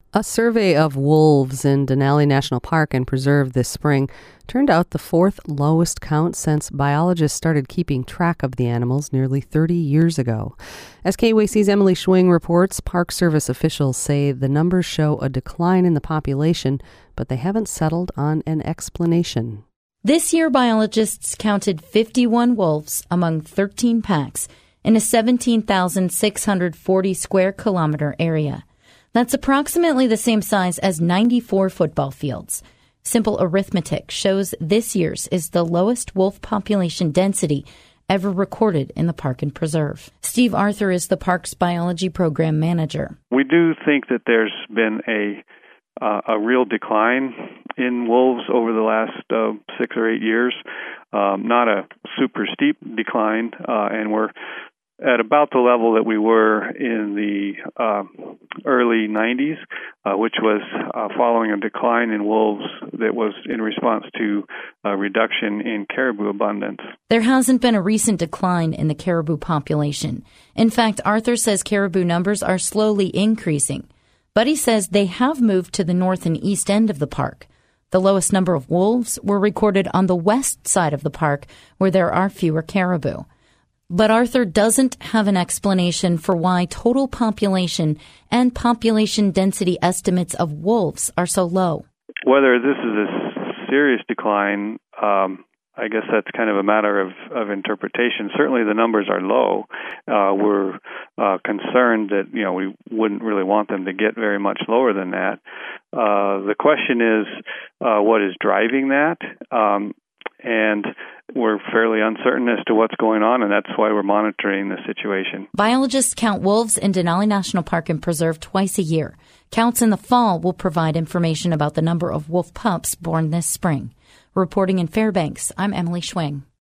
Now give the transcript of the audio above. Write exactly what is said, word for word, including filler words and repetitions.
A survey of wolves in Denali National Park and Preserve this spring turned out the fourth lowest count since biologists started keeping track of the animals nearly thirty years ago. As K W A C's Emily Schwing reports, Park Service officials say the numbers show a decline in the population, but they haven't settled on an explanation. This year, biologists counted fifty-one wolves among thirteen packs in a seventeen thousand six hundred forty square kilometer area. That's approximately the same size as ninety-four football fields. Simple arithmetic shows this year's is the lowest wolf population density ever recorded in the park and preserve. Steve Arthur is the park's biology program manager. We do think that there's been a uh, a real decline in wolves over the last uh, six or eight years. Um, not a super steep decline, uh, and we're at about the level that we were in the uh, early nineties, uh, which was uh, following a decline in wolves that was in response to a reduction in caribou abundance. There hasn't been a recent decline in the caribou population. In fact, Arthur says caribou numbers are slowly increasing, but he says they have moved to the north and east end of the park. The lowest number of wolves were recorded on the west side of the park, where there are fewer caribou. But Arthur doesn't have an explanation for why total population and population density estimates of wolves are so low. Whether this is a serious decline, um, I guess that's kind of a matter of, of interpretation. Certainly the numbers are low. Uh, we're uh, concerned that, you know, we wouldn't really want them to get very much lower than that. Uh, the question is, uh, what is driving that? Um, and we're fairly uncertain as to what's going on, and that's why we're monitoring the situation. Biologists count wolves in Denali National Park and Preserve twice a year. Counts in the fall will provide information about the number of wolf pups born this spring. Reporting in Fairbanks, I'm Emily Schwing.